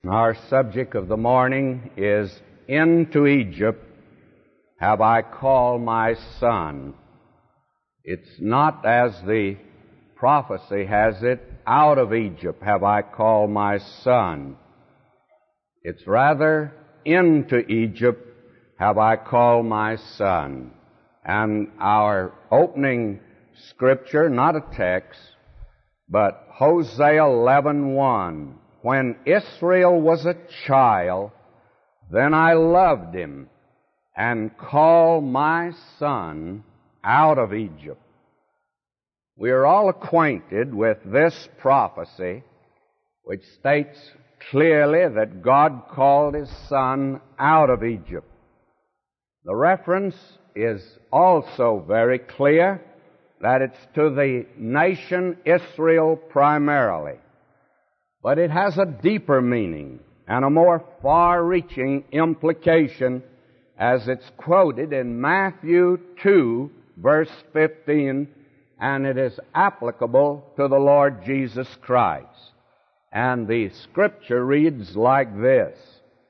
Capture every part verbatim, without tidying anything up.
Our subject of the morning is, "Into Egypt have I called my son." It's not as the prophecy has it, "Out of Egypt have I called my son." It's rather, "Into Egypt have I called my son." And our opening scripture, not a text, but Hosea eleven one. "When Israel was a child, then I loved him and called my son out of Egypt." We are all acquainted with this prophecy, which states clearly that God called his son out of Egypt. The reference is also very clear that it's to the nation Israel primarily. But it has a deeper meaning and a more far-reaching implication as it's quoted in Matthew two, verse fifteen, and it is applicable to the Lord Jesus Christ. And the scripture reads like this.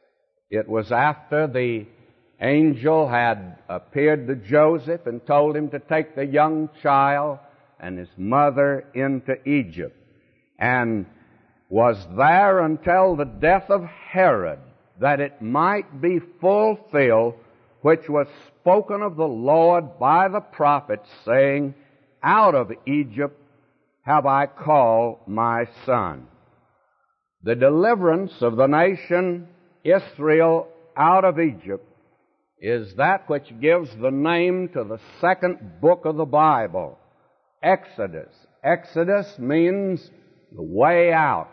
It was after the angel had appeared to Joseph and told him to take the young child and his mother into Egypt, and was there until the death of Herod, that it might be fulfilled which was spoken of the Lord by the prophets, saying, "Out of Egypt have I called my son." The deliverance of the nation Israel out of Egypt is that which gives the name to the second book of the Bible, Exodus. Exodus means the way out.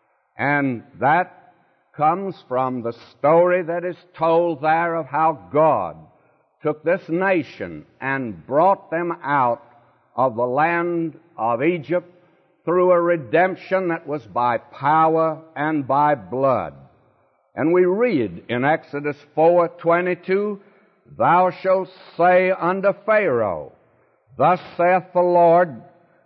And that comes from the story that is told there of how God took this nation and brought them out of the land of Egypt through a redemption that was by power and by blood. And we read in Exodus four twenty-two, "Thou shalt say unto Pharaoh, Thus saith the Lord,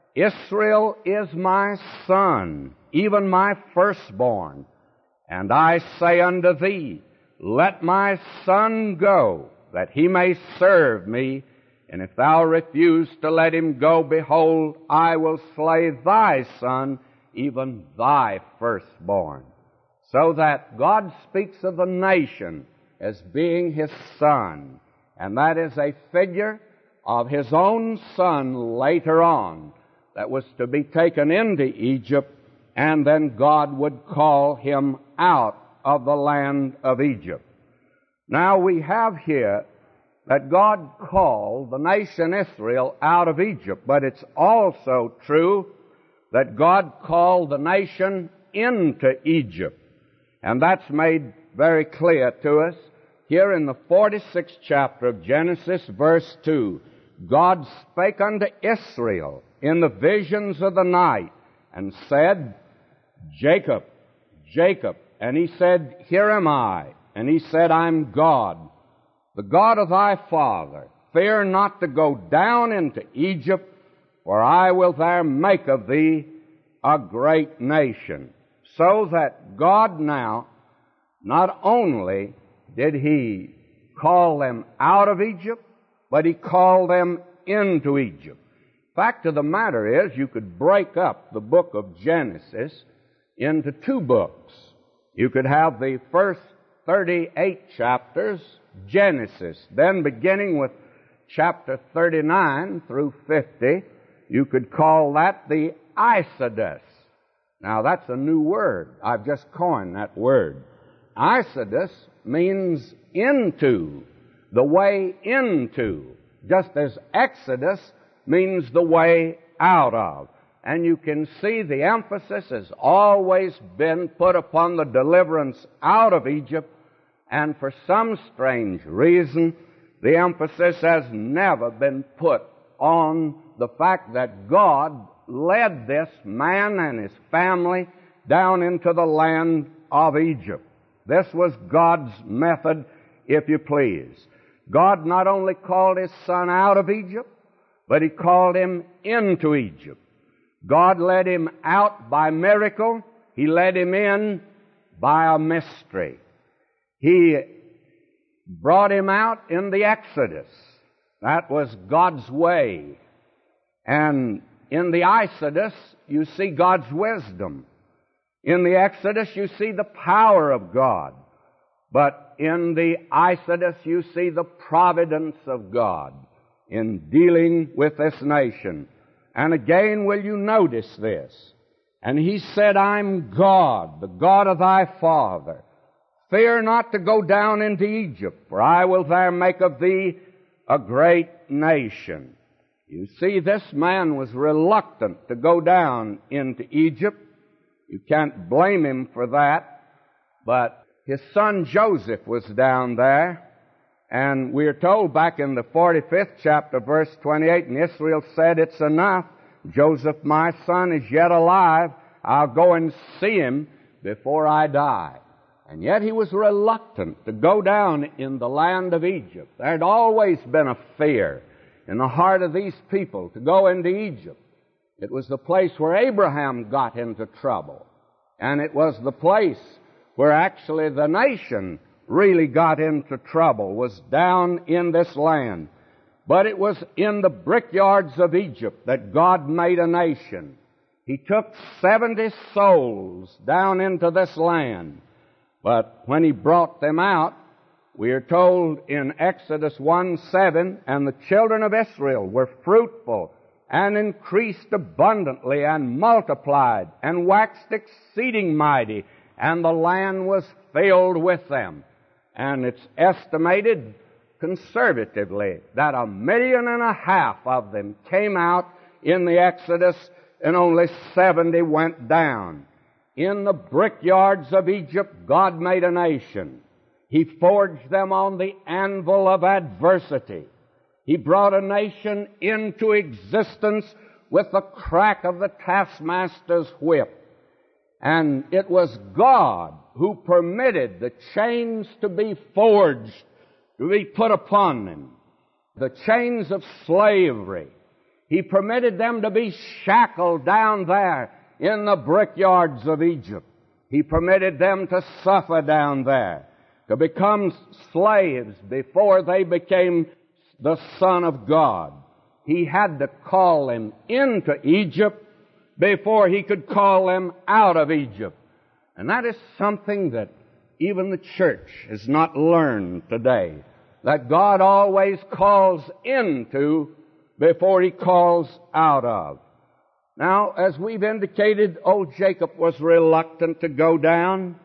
Israel is my son, even my firstborn. And I say unto thee, Let my son go, that he may serve me. And if thou refuse to let him go, behold, I will slay thy son, even thy firstborn." So that God speaks of the nation as being his son. And that is a figure of his own son later on that was to be taken into Egypt, and then God would call him out of the land of Egypt. Now we have here that God called the nation Israel out of Egypt, but it's also true that God called the nation into Egypt. And that's made very clear to us here in the forty-sixth chapter of Genesis, verse two. "God spake unto Israel in the visions of the night, and said, Jacob, Jacob. And he said, Here am I. And he said, I'm God, the God of thy father. Fear not to go down into Egypt, for I will there make of thee a great nation." So that God now, not only did he call them out of Egypt, but he called them into Egypt. Fact of the matter is, you could break up the book of Genesis into two books. You could have the first thirty-eight chapters, Genesis. Then beginning with chapter thirty-nine through fifty, you could call that the Exodus. Now that's a new word. I've just coined that word. Exodus means into, the way into, just as Exodus means the way out of. And you can see the emphasis has always been put upon the deliverance out of Egypt, and for some strange reason, the emphasis has never been put on the fact that God led this man and his family down into the land of Egypt. This was God's method, if you please. God not only called his son out of Egypt, but he called him into Egypt. God led him out by miracle. He led him in by a mystery. He brought him out in the Exodus. That was God's way. And in the Exodus, you see God's wisdom. In the Exodus, you see the power of God. But in the Exodus, you see the providence of God in dealing with this nation. And again, will you notice this? And he said, I'm God, the God of thy father. Fear not to go down into Egypt, for I will there make of thee a great nation. You see, this man was reluctant to go down into Egypt. You can't blame him for that. But his son Joseph was down there. And we are told back in the forty-fifth chapter, verse twenty-eight, and Israel said, it's enough. Joseph, my son, is yet alive. I'll go and see him before I die. And yet he was reluctant to go down in the land of Egypt. There had always been a fear in the heart of these people to go into Egypt. It was the place where Abraham got into trouble. And it was the place where actually the nation really got into trouble, was down in this land. But it was in the brickyards of Egypt that God made a nation. He took seventy souls down into this land. But when he brought them out, we are told in Exodus one seven, and the children of Israel were fruitful and increased abundantly and multiplied and waxed exceeding mighty, and the land was filled with them. And it's estimated conservatively that a million and a half of them came out in the Exodus, and only seventy went down. In the brickyards of Egypt, God made a nation. He forged them on the anvil of adversity. He brought a nation into existence with the crack of the taskmaster's whip. And it was God who permitted the chains to be forged, to be put upon them, the chains of slavery. He permitted them to be shackled down there in the brickyards of Egypt. He permitted them to suffer down there, to become slaves before they became the Son of God. He had to call them into Egypt before he could call them out of Egypt. And that is something that even the church has not learned today, that God always calls into before he calls out of. Now, as we've indicated, old Jacob was reluctant to go down.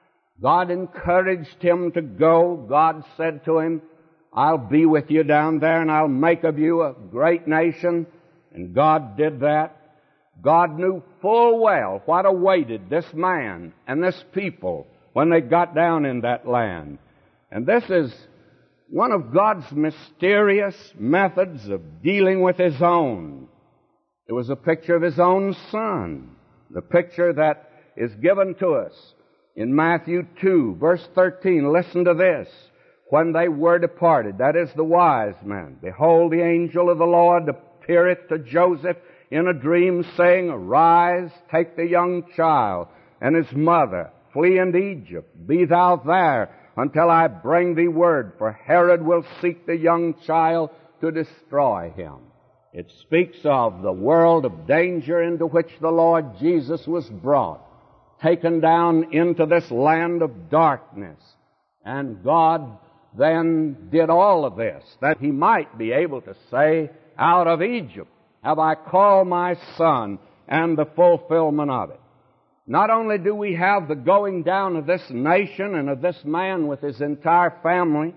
God encouraged him to go. God said to him, I'll be with you down there, and I'll make of you a great nation. And God did that. God knew full well what awaited this man and this people when they got down in that land. And this is one of God's mysterious methods of dealing with His own. It was a picture of His own Son, the picture that is given to us in Matthew two, verse thirteen. Listen to this. When they were departed, that is the wise men, behold, the angel of the Lord appeareth to Joseph in a dream, saying, Arise, take the young child and his mother, flee into Egypt. Be thou there until I bring thee word, for Herod will seek the young child to destroy him. It speaks of the world of danger into which the Lord Jesus was brought, taken down into this land of darkness. And God then did all of this, that He might be able to say, Out of Egypt have I called my Son, and the fulfillment of it. Not only do we have the going down of this nation and of this man with his entire family,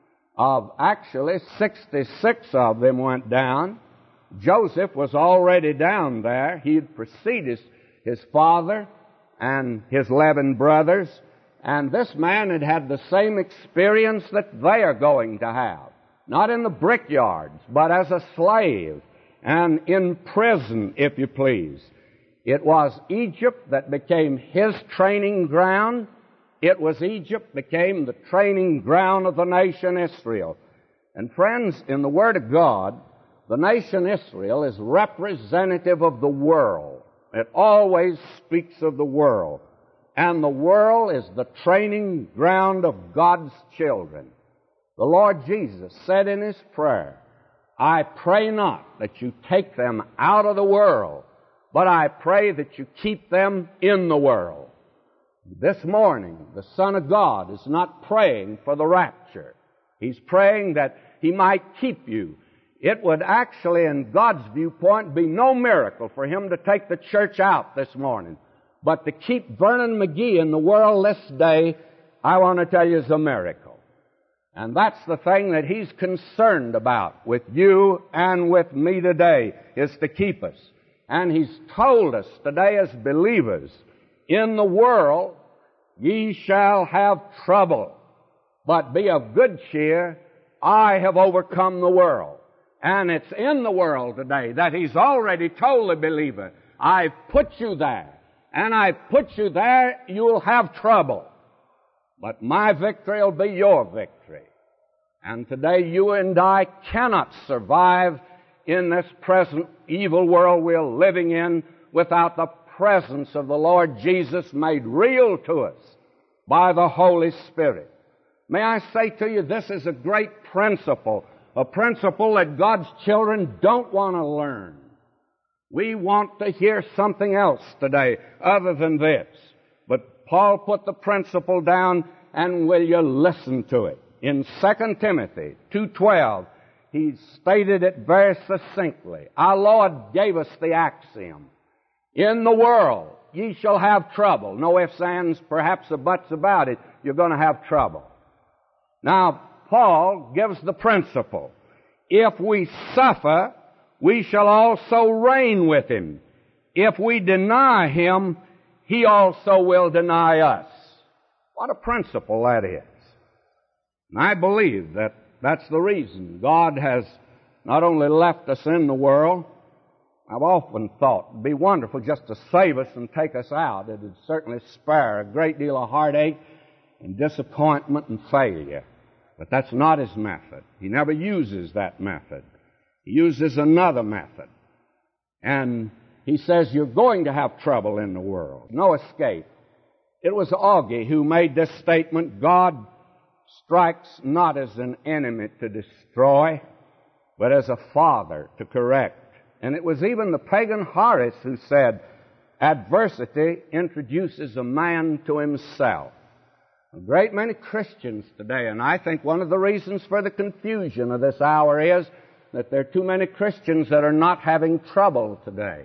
of actually sixty-six of them went down. Joseph was already down there. He had preceded his father and his eleven brothers, and this man had had the same experience that they are going to have. Not in the brickyards, but as a slave and in prison, if you please. It was Egypt that became his training ground. It was Egypt became the training ground of the nation Israel. And friends, in the Word of God, the nation Israel is representative of the world. It always speaks of the world. and the world is the training ground of God's children. The Lord Jesus said in His prayer, I pray not that you take them out of the world, but I pray that you keep them in the world. This morning, the Son of God is not praying for the rapture. He's praying that He might keep you. It would actually, in God's viewpoint, be no miracle for Him to take the church out this morning. But to keep Vernon McGee in the world this day, I want to tell you, is a miracle. And that's the thing that He's concerned about with you and with me today, is to keep us. And He's told us today as believers, in the world ye shall have trouble, but be of good cheer, I have overcome the world. And it's in the world today that He's already told the believer, I've put you there, and I've put you there, you'll have trouble. But my victory will be your victory. And today you and I cannot survive in this present evil world we're living in without the presence of the Lord Jesus made real to us by the Holy Spirit. May I say to you, this is a great principle, a principle that God's children don't want to learn. We want to hear something else today other than this. But Paul put the principle down, and will you listen to it? In Second Timothy two twelve, he stated it very succinctly. Our Lord gave us the axiom. In the world, ye shall have trouble. No ifs, ands, perhaps or buts about it. You're going to have trouble. Now, Paul gives the principle. If we suffer, we shall also reign with Him. If we deny Him, He also will deny us. What a principle that is. And I believe that that's the reason God has not only left us in the world. I've often thought it'd be wonderful just to save us and take us out. It would certainly spare a great deal of heartache and disappointment and failure. But that's not His method. He never uses that method. He uses another method. And He says you're going to have trouble in the world. No escape. It was Augie who made this statement, God strikes not as an enemy to destroy, but as a father to correct. And it was even the pagan Horace who said, adversity introduces a man to himself. A great many Christians today, and I think one of the reasons for the confusion of this hour is that there are too many Christians that are not having trouble today.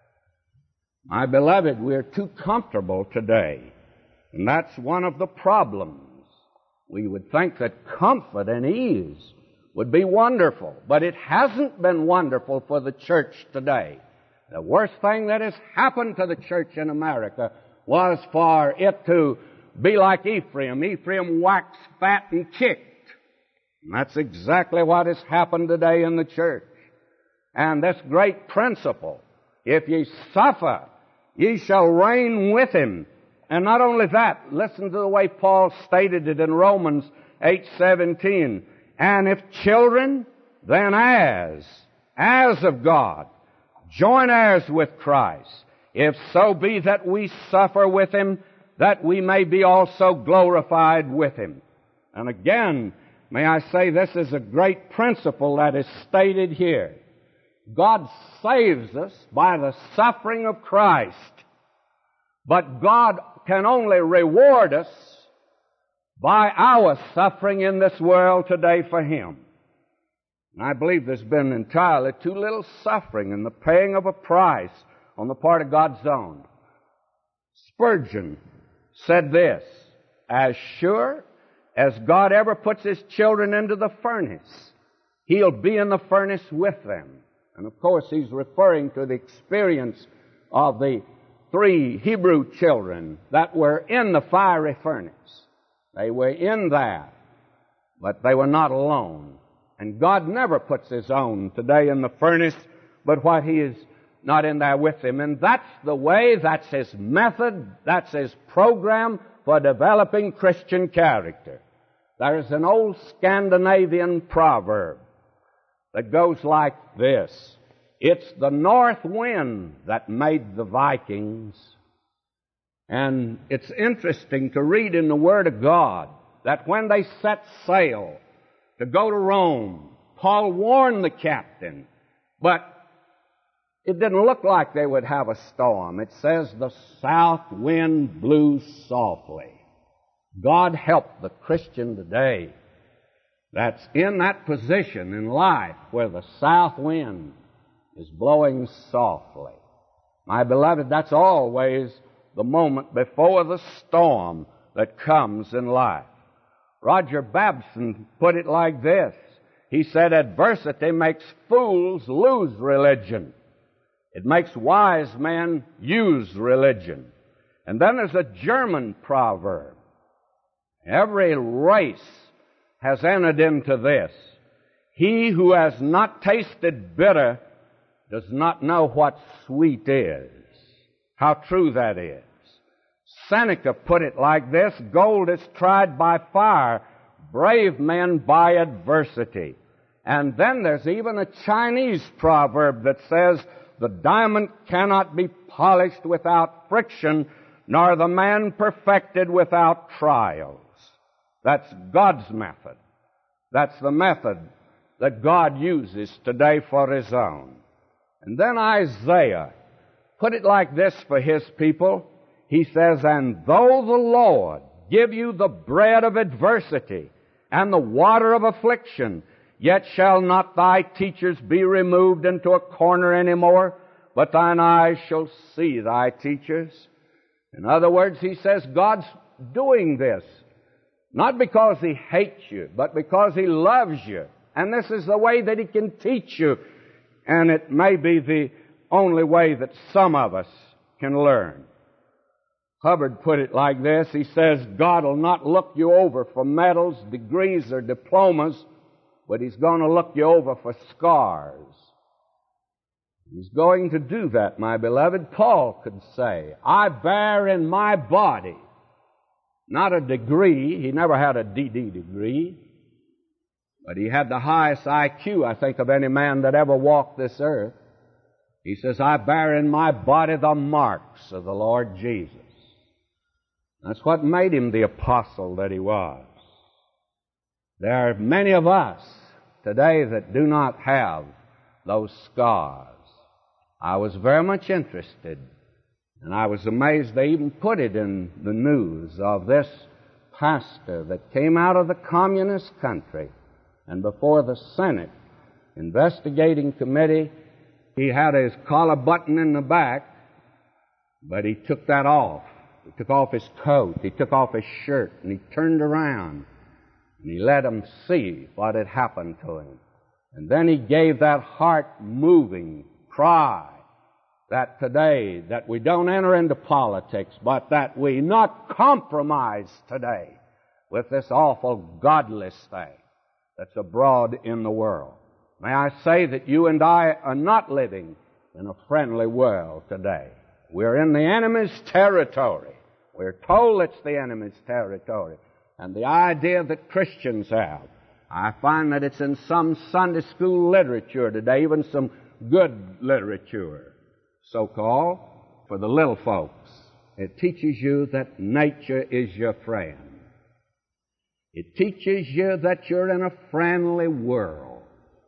My beloved, we're too comfortable today, and that's one of the problems. We would think that comfort and ease would be wonderful, but it hasn't been wonderful for the church today. The worst thing that has happened to the church in America was for it to be like Ephraim. Ephraim waxed fat and kicked. And that's exactly what has happened today in the church. And this great principle, if ye suffer, ye shall reign with Him. And not only that, listen to the way Paul stated it in Romans eight seventeen. And if children, then heirs, heirs of God, joint heirs with Christ, if so be that we suffer with Him, that we may be also glorified with Him. And again, may I say this is a great principle that is stated here. God saves us by the suffering of Christ, but God can only reward us by our suffering in this world today for Him. And I believe there's been entirely too little suffering in the paying of a price on the part of God's own. Spurgeon said this, as sure as God ever puts His children into the furnace, He'll be in the furnace with them. And of course, he's referring to the experience of the three Hebrew children that were in the fiery furnace. They were in there, but they were not alone. And God never puts His own today in the furnace, but what He is not in there with them. And that's the way, that's His method, that's His program for developing Christian character. There is an old Scandinavian proverb that goes like this. It's the north wind that made the Vikings. And it's interesting to read in the Word of God that when they set sail to go to Rome, Paul warned the captain, but it didn't look like they would have a storm. It says the south wind blew softly. God help the Christian today that's in that position in life where the south wind is blowing softly. My beloved, that's always the moment before the storm that comes in life. Roger Babson put it like this. He said, adversity makes fools lose religion. It makes wise men use religion. And then there's a German proverb. Every race has entered into this. He who has not tasted bitter does not know what sweet is. How true that is. Seneca put it like this, gold is tried by fire, brave men by adversity. And then there's even a Chinese proverb that says, the diamond cannot be polished without friction, nor the man perfected without trials. That's God's method. That's the method that God uses today for His own. And then Isaiah put it like this for his people. He says, and though the Lord give you the bread of adversity and the water of affliction, yet shall not thy teachers be removed into a corner any more, but thine eyes shall see thy teachers. In other words, he says God's doing this, not because He hates you, but because He loves you. And this is the way that He can teach you. And it may be the only way that some of us can learn. Hubbard put it like this. He says, God will not look you over for medals, degrees, or diplomas, but He's going to look you over for scars. He's going to do that, my beloved. Paul could say, I bear in my body, not a degree. He never had a D D degree, but he had the highest I Q, I think, of any man that ever walked this earth. He says, I bear in my body the marks of the Lord Jesus. That's what made him the apostle that he was. There are many of us today that do not have those scars. I was very much interested, and I was amazed they even put it in the news of this pastor that came out of the communist country, and before the Senate investigating committee, he had his collar button in the back, but he took that off. He took off his coat, he took off his shirt, and he turned around, and he let them see what had happened to him. And then he gave that heart-moving cry that today, that we don't enter into politics, but that we not compromise today with this awful godless thing that's abroad in the world. May I say that you and I are not living in a friendly world today. We're in the enemy's territory. We're told it's the enemy's territory. And the idea that Christians have, I find that it's in some Sunday school literature today, even some good literature, so-called, for the little folks. It teaches you that nature is your friend. It teaches you that you're in a friendly world.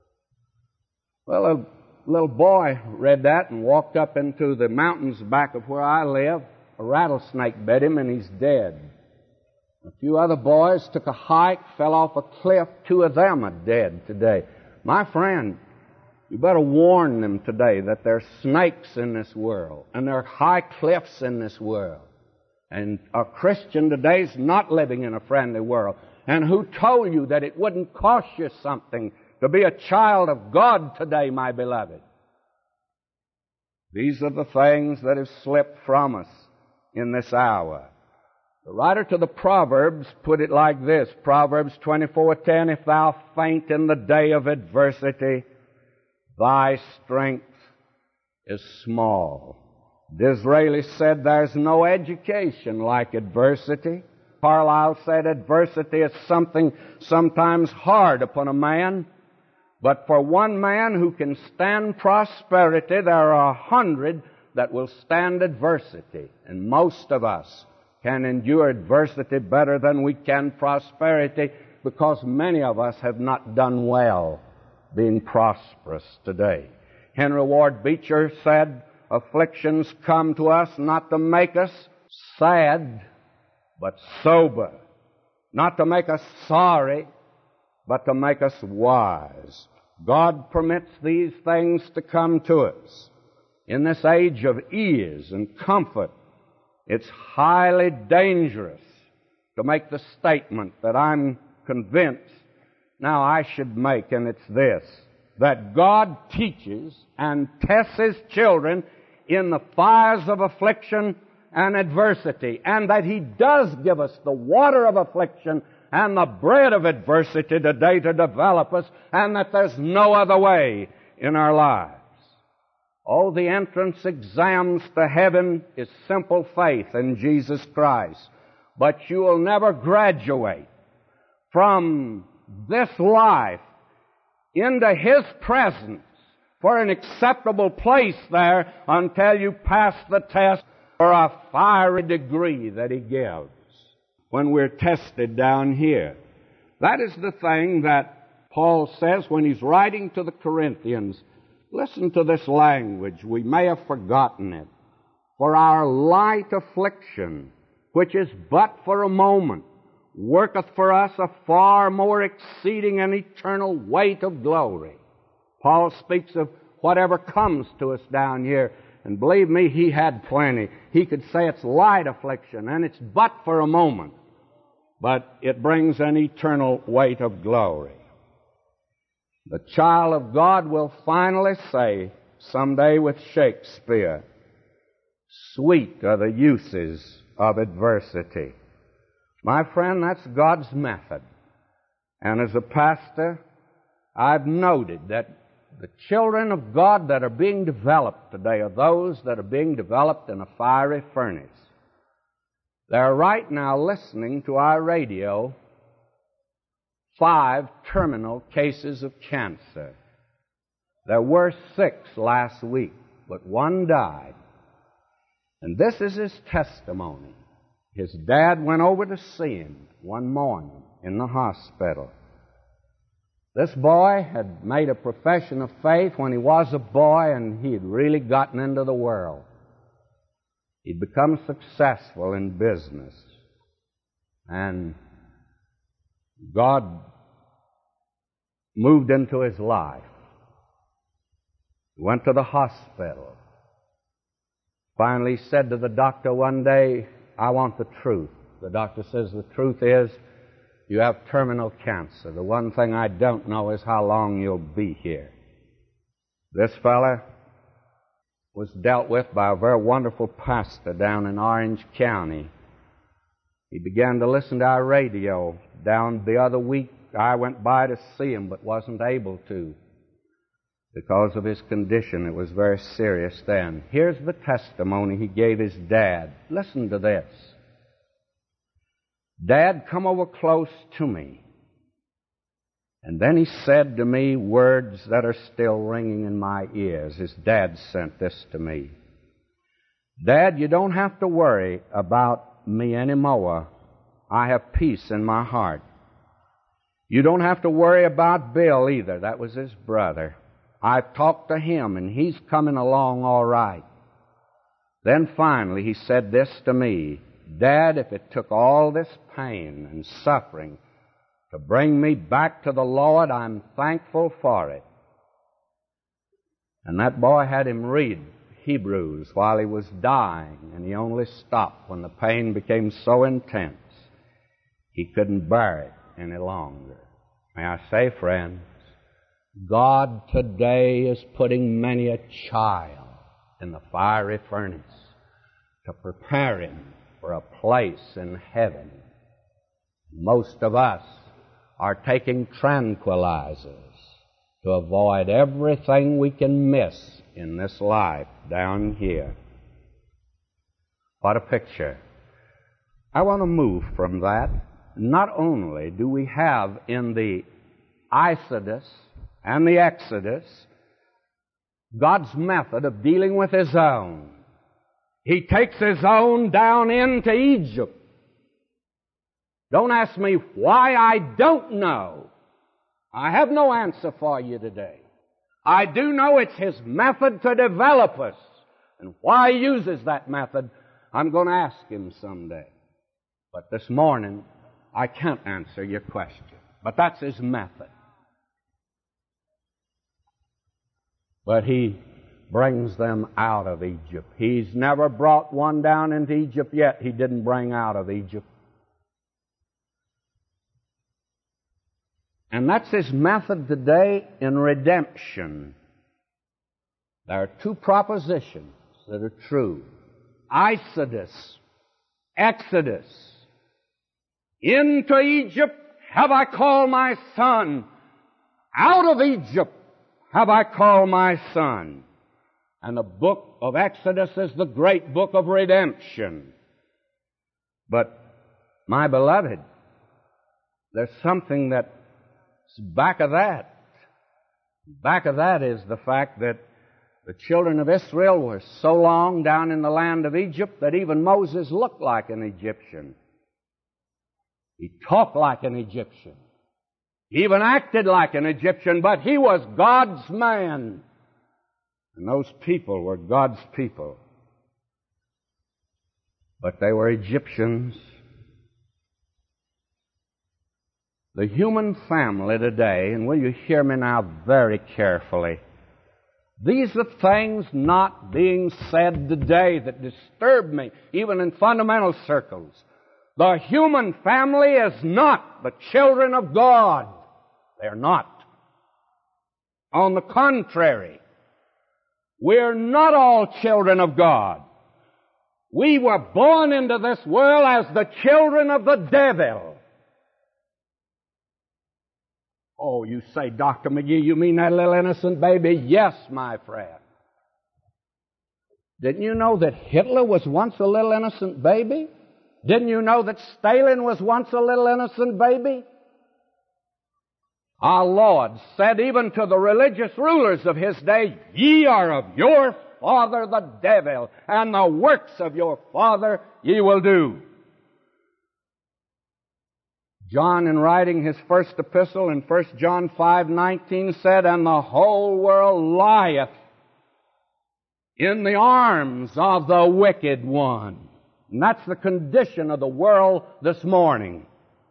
Well, a little boy read that and walked up into the mountains back of where I live. A rattlesnake bit him and he's dead. A few other boys took a hike, fell off a cliff. Two of them are dead today. My friend, you better warn them today that there are snakes in this world and there are high cliffs in this world. And a Christian today is not living in a friendly world. And who told you that it wouldn't cost you something to be a child of God today, my beloved? These are the things that have slipped from us in this hour. The writer to the Proverbs put it like this, Proverbs twenty-four ten, if thou faint in the day of adversity, thy strength is small. Disraeli said there's no education like adversity. Carlyle said adversity is something sometimes hard upon a man, but for one man who can stand prosperity, there are a hundred that will stand adversity. And most of us can endure adversity better than we can prosperity, because many of us have not done well being prosperous today. Henry Ward Beecher said, afflictions come to us not to make us sad, but sober. Not to make us sorry, but to make us wise. God permits these things to come to us. In this age of ease and comfort, it's highly dangerous to make the statement that I'm convinced now I should make, and it's this, that God teaches and tests His children in the fires of affliction and adversity, and that He does give us the water of affliction and the bread of adversity today to develop us, and that there's no other way in our lives. Oh, the entrance exams to heaven is simple faith in Jesus Christ, but you will never graduate from this life into His presence for an acceptable place there until you pass the test for a fiery degree that He gives when we're tested down here. That is the thing that Paul says when he's writing to the Corinthians. Listen to this language. We may have forgotten it. For our light affliction, which is but for a moment, worketh for us a far more exceeding and eternal weight of glory. Paul speaks of whatever comes to us down here, and believe me, he had plenty. He could say it's light affliction, and it's but for a moment, but it brings an eternal weight of glory. The child of God will finally say, someday with Shakespeare, sweet are the uses of adversity. My friend, that's God's method. And as a pastor, I've noted that the children of God that are being developed today are those that are being developed in a fiery furnace. They're right now listening to our radio five terminal cases of cancer. There were six last week, but one died. And this is his testimony. His dad went over to see him one morning in the hospital. This boy had made a profession of faith when he was a boy, and he had really gotten into the world. He'd become successful in business. And God moved into his life. He went to the hospital. Finally, he said to the doctor one day, I want the truth. The doctor says, the truth is, you have terminal cancer. The one thing I don't know is how long you'll be here. This fella was dealt with by a very wonderful pastor down in Orange County. He began to listen to our radio. Down the other week, I went by to see him, but wasn't able to because of his condition. It was very serious then. Here's the testimony he gave his dad. Listen to this. Dad, come over close to me. And then he said to me words that are still ringing in my ears. His dad sent this to me. Dad, you don't have to worry about me anymore. I have peace in my heart. You don't have to worry about Bill either. That was his brother. I've talked to him, and he's coming along all right. Then finally he said this to me. Dad, if it took all this pain and suffering to bring me back to the Lord, I'm thankful for it. And that boy had him read Hebrews while he was dying, and he only stopped when the pain became so intense he couldn't bear it any longer. May I say, friends, God today is putting many a child in the fiery furnace to prepare him for a place in heaven. Most of us are taking tranquilizers to avoid everything we can miss in this life down here. What a picture. I want to move from that. Not only do we have in the Exodus and the Exodus God's method of dealing with His own. He takes His own down into Egypt. Don't ask me why, I don't know. I have no answer for you today. I do know it's His method to develop us. And why He uses that method, I'm going to ask Him someday. But this morning, I can't answer your question. But that's His method. But He brings them out of Egypt. He's never brought one down into Egypt yet He didn't bring out of Egypt. And that's His method today in redemption. There are two propositions that are true. Exodus, Exodus. Into Egypt have I called my son. Out of Egypt have I called my son. And the book of Exodus is the great book of redemption. But, my beloved, there's something that's back of that. Back of that is the fact that the children of Israel were so long down in the land of Egypt that even Moses looked like an Egyptian. He talked like an Egyptian. He even acted like an Egyptian, but he was God's man. And those people were God's people. But they were Egyptians. The human family today, and will you hear me now very carefully, these are things not being said today that disturb me, even in fundamental circles. The human family is not the children of God. They're not. On the contrary, we're not all children of God. We were born into this world as the children of the devil. Oh, you say, Doctor McGee, you mean that little innocent baby? Yes, my friend. Didn't you know that Hitler was once a little innocent baby? Didn't you know that Stalin was once a little innocent baby? Our Lord said even to the religious rulers of His day, ye are of your father the devil, and the works of your father ye will do. John, in writing his first epistle in First John five nineteen, said, and the whole world lieth in the arms of the wicked one. And that's the condition of the world this morning.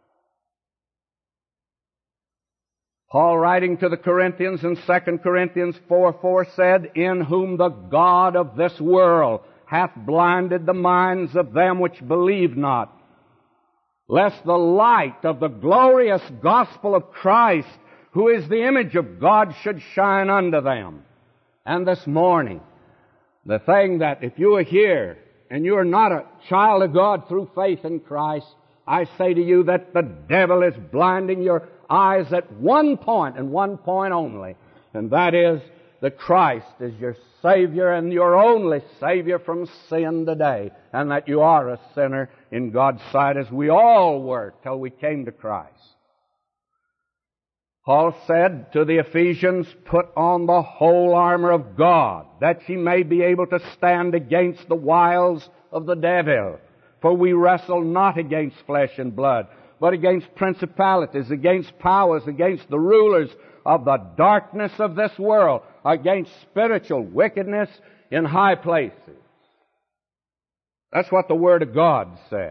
Paul, writing to the Corinthians in Second Corinthians four four, said, in whom the God of this world hath blinded the minds of them which believe not, lest the light of the glorious gospel of Christ, who is the image of God, should shine unto them. And this morning, the thing that if you are here and you are not a child of God through faith in Christ, I say to you that the devil is blinding your eyes at one point and one point only, and that is that Christ is your Savior and your only Savior from sin today, and that you are a sinner in God's sight, as we all were till we came to Christ. Paul said to the Ephesians, put on the whole armor of God, that ye may be able to stand against the wiles of the devil. For we wrestle not against flesh and blood, but against principalities, against powers, against the rulers of the darkness of this world, against spiritual wickedness in high places. That's what the Word of God says.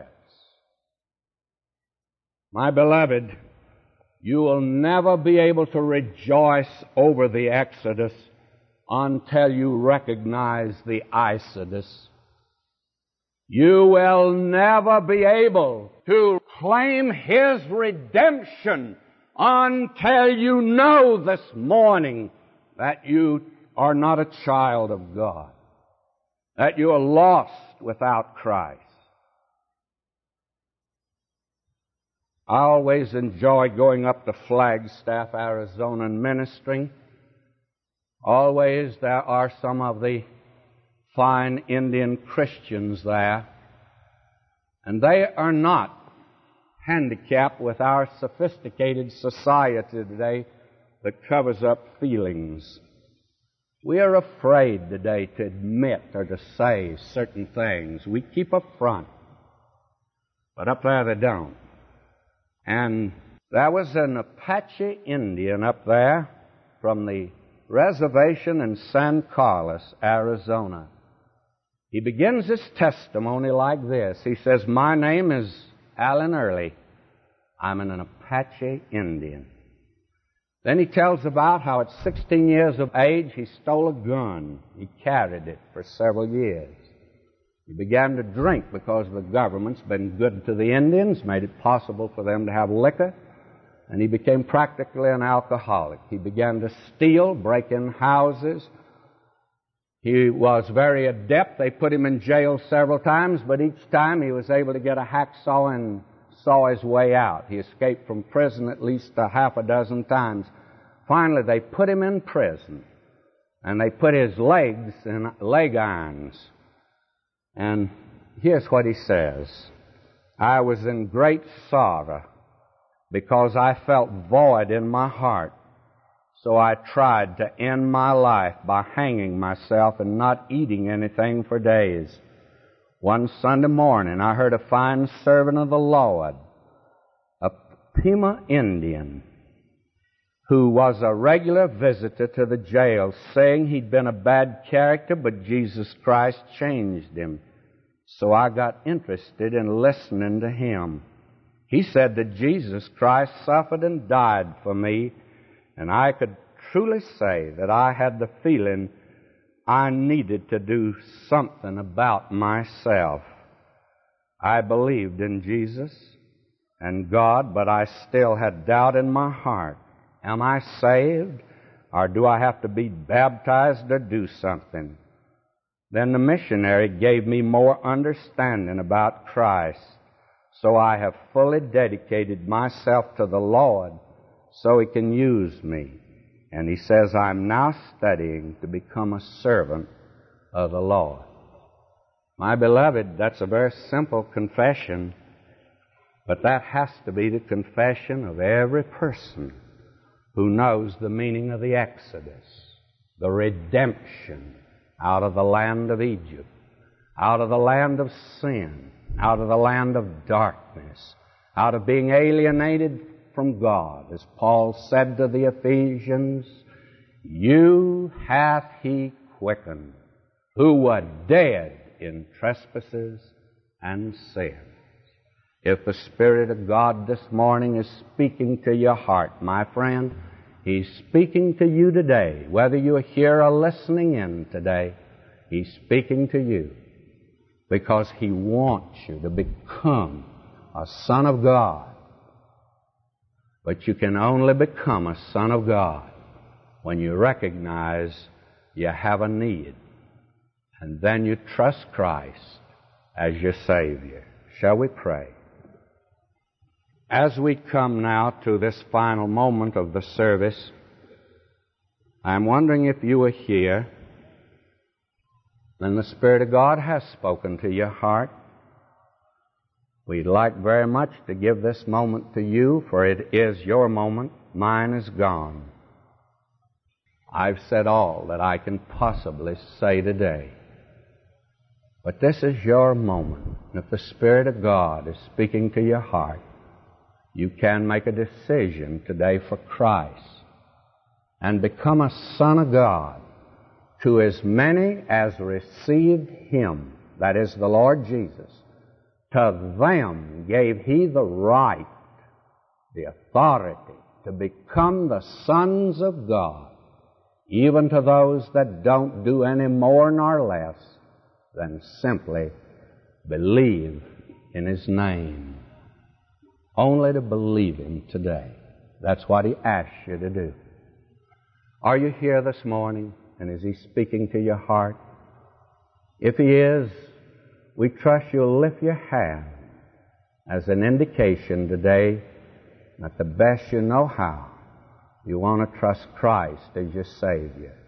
My beloved, you will never be able to rejoice over the Exodus until you recognize the Exodus. You will never be able to claim His redemption until you know this morning that you are not a child of God, that you are lost without Christ. I always enjoy going up to Flagstaff, Arizona, and ministering. Always there are some of the fine Indian Christians there, and they are not handicapped with our sophisticated society today that covers up feelings. We are afraid today to admit or to say certain things. We keep up front, but up there they don't. And there was an Apache Indian up there from the reservation in San Carlos, Arizona. He begins his testimony like this. He says, "My name is Alan Early. I'm an Apache Indian." Then he tells about how at sixteen years of age he stole a gun. He carried it for several years. He began to drink because the government's been good to the Indians, made it possible for them to have liquor, and he became practically an alcoholic. He began to steal, break in houses. He was very adept. They put him in jail several times, but each time he was able to get a hacksaw and saw his way out. He escaped from prison at least a half a dozen times. Finally, they put him in prison, and they put his legs in leg irons. And here's what he says. "I was in great sorrow because I felt void in my heart. So I tried to end my life by hanging myself and not eating anything for days. One Sunday morning, I heard a fine servant of the Lord, a Pima Indian, who was a regular visitor to the jail, saying he'd been a bad character, but Jesus Christ changed him. So I got interested in listening to him. He said that Jesus Christ suffered and died for me, and I could truly say that I had the feeling I needed to do something about myself. I believed in Jesus and God, but I still had doubt in my heart. Am I saved, or do I have to be baptized or do something? Then the missionary gave me more understanding about Christ, so I have fully dedicated myself to the Lord so He can use me. And he says, I'm now studying to become a servant of the Lord." My beloved, that's a very simple confession, but that has to be the confession of every person who knows the meaning of the Exodus, the redemption out of the land of Egypt, out of the land of sin, out of the land of darkness, out of being alienated from God. As Paul said to the Ephesians, "You hath He quickened, who were dead in trespasses and sins." If the Spirit of God this morning is speaking to your heart, my friend, He's speaking to you today. Whether you're here or listening in today, He's speaking to you because He wants you to become a son of God. But you can only become a son of God when you recognize you have a need, and then you trust Christ as your Savior. Shall we pray? As we come now to this final moment of the service, I'm wondering if you are here and the Spirit of God has spoken to your heart. We'd like very much to give this moment to you, for it is your moment. Mine is gone. I've said all that I can possibly say today. But this is your moment. If the Spirit of God is speaking to your heart, you can make a decision today for Christ and become a son of God. To as many as received Him, that is the Lord Jesus, to them gave He the right, the authority to become the sons of God, even to those that don't do any more nor less than simply believe in His name. Only to believe Him today. That's what He asks you to do. Are you here this morning, and is He speaking to your heart? If He is, we trust you'll lift your hand as an indication today that the best you know how, you want to trust Christ as your Savior.